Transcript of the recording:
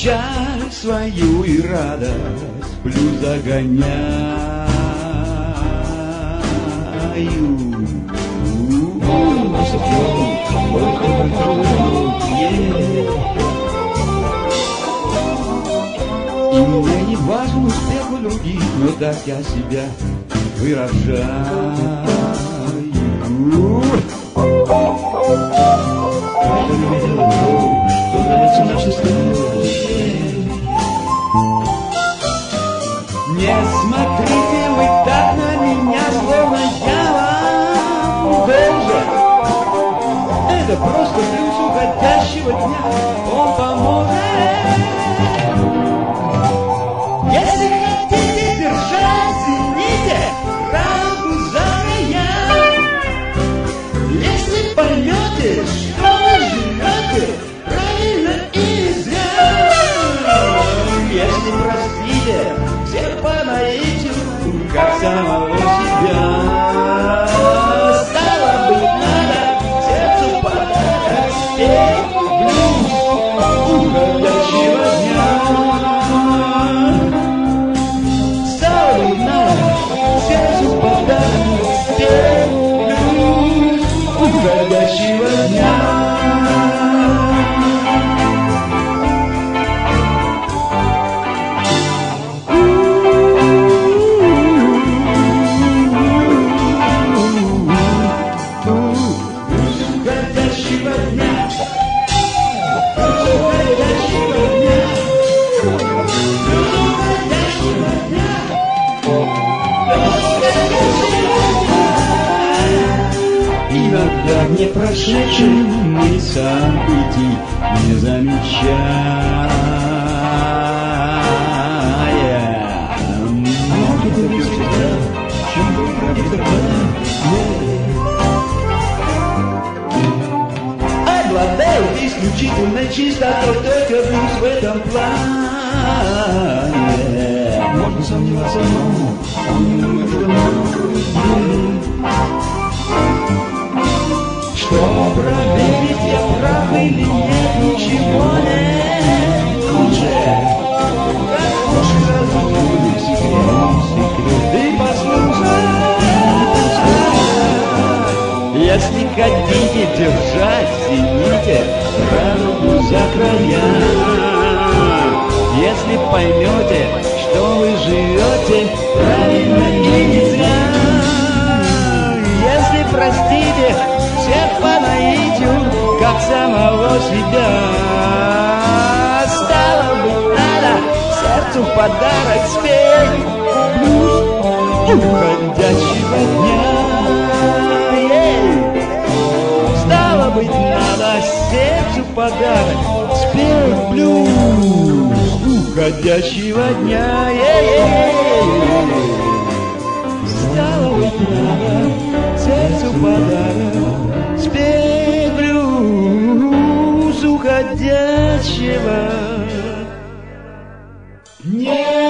печаль свою и радость блюз загоняю. И мне не важен успех у других, но так я себя выражаю. Что зовется нашей страной? Не смотрите вы так на меня, словно я вам должен. Это просто плюс уходящего дня, он поможет. Если хотите держать, тяните рамку за края. Если поймете, что вы живете правильно и зря. Если простите всех по наитию, как самого себя. Стало быть, надо сердцу подарок спеть блюз уходящего дня. Стало быть, надо сердцу подарок спеть блюз уходящего дня. Иногда не прошедшим мы событий не замечаем. Обладаю исключительной чистотой, только плюс в этом плане. Можно сомневаться, но он не что проверить, я прав или нет, ничего нет лучше. Как лучше разумный секрет и послушать. Если хотите держать, тяните радугу за края. Если поймете, что вы живете правильно и не зря. Если простите всех по наитию, как самого себя. Стало быть, надо сердцу подарок спеть блюз уходящего дня. Стало быть, надо сердцу подарок спеть блюз уходящего дня. Стало быть, надо сердцу подарок спеть блюз уходящего дня.